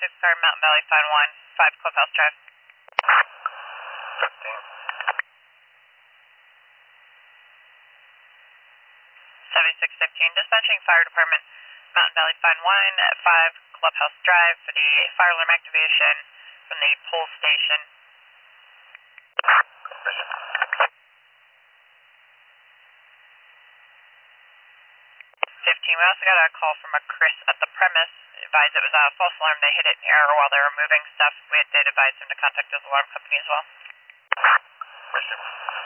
car, Mountain Valley, Fine Wine, 5 Clubhouse Drive. 15. 7615, dispatching fire department, Mountain Valley Fine Wine at 5 Clubhouse Drive for the fire alarm activation from the pole station. 15, we also got a call from a Chris at the premise. Advised it was a false alarm. They hit it in the air while they were moving stuff. We did advise them to contact his alarm company as well. Mission.